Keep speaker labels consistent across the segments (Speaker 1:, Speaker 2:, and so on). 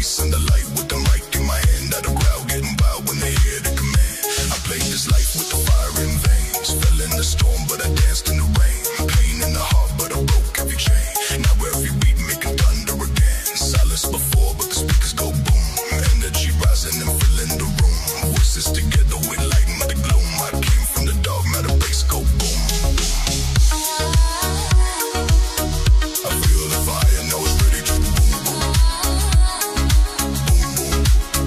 Speaker 1: chasing the light with the mic in my hand. Out the crowd getting wild when they hear the command. I played this life with the fire in veins. Fell in the storm, but I danced in the rain. Pain in the heart, but I broke every chain. Now every beat making thunder again. Silence before, but the speakers go boom. Energy rising and filling the room. Voices together with lighten the gloom. I came from the dark, now the bass go boom. I feel the fire, now it's ready to boom, boom. Boom, boom.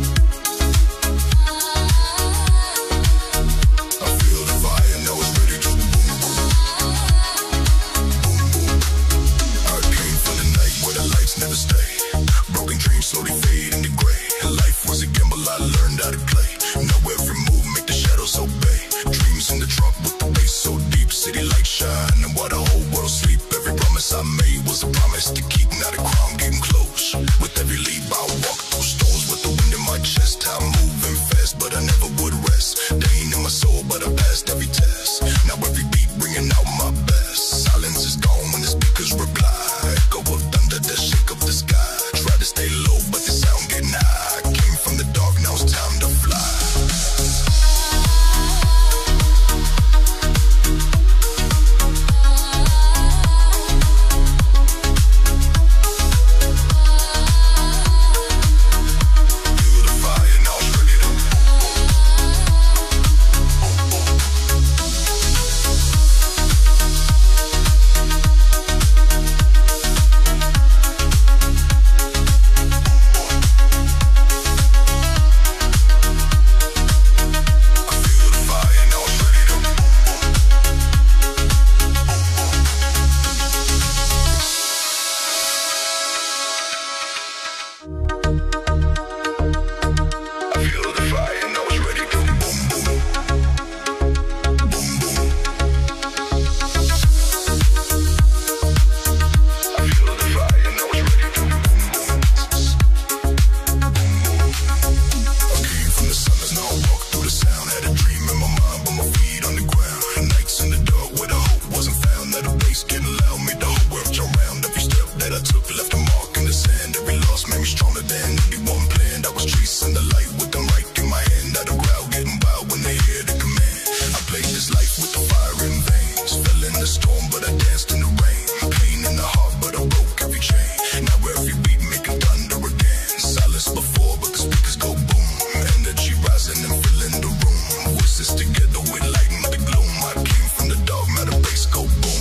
Speaker 1: I feel the fire, now it's ready to boom, boom. Boom, boom. I came for the night where the lights never stay. Broken dreams slowly fade into gray. Life was a gamble, I learned how to play. Now every move make the shadows obey. Dreams in the trunk with the bass so deep. City lights shine and while the whole world sleep. Every promise I made was a promise to keep. Now the crown getting close. With every leap I walk through stones. With the wind in my chest, I'm moving fast, but I never would rest. They ain't in my soul, but I passed every test. Now every beat bringing out my best. Silence is gone when the speakers reply. Echo of thunder that shake up the sky. Try to stay low, but the sound getting high. Came from the dark, now it's time to fly. Feel the fire, now it's ready to feel the fire, now it's ready to I feel the fire, now it's ready to boom, boom. Boom, boom. I feel the fire, now it's ready to boom, boom. Boom, boom. I came from the summers, now I walk through the sound. Had a dream in my mind, but my feet on the ground. Nights in the dark where the hope wasn't found. Now the bass getting loud, made the whole world turn round. Every step that I took left a mark in the sand. Every loss made me stronger than anyone planned. I was chasing the light with the mic in my hand. Out the crowd getting wild when they hear the command. I played this life with the fire in veins. Fell in the storm, but I danced in the rain. Pain in the heart, but I broke every chain. Now every beat making thunder again. Silence before, but the speakers go boom. Energy rising and filling the room. Voices together with lighten the gloom. I came from the dark, now the bass go boom.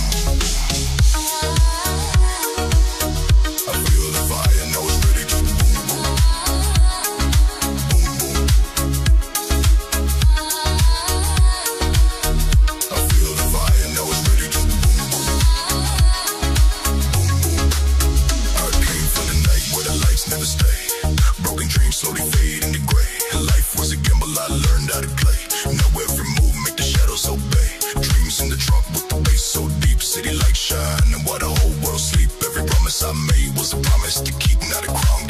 Speaker 1: I feel the fire, now it's ready to boom, boom. Boom, boom. I feel the fire, now it's ready to boom, boom. Boom, boom. I came for the night where the lights never stay. Broken dreams slowly fade into gray. Life was a gamble, I learned how to play. Now every move make the shadows obey. Dreams in the trunk with the bass so deep. City lights shine and while the whole world sleep. Every promise I made was a promise to keep. Now the crown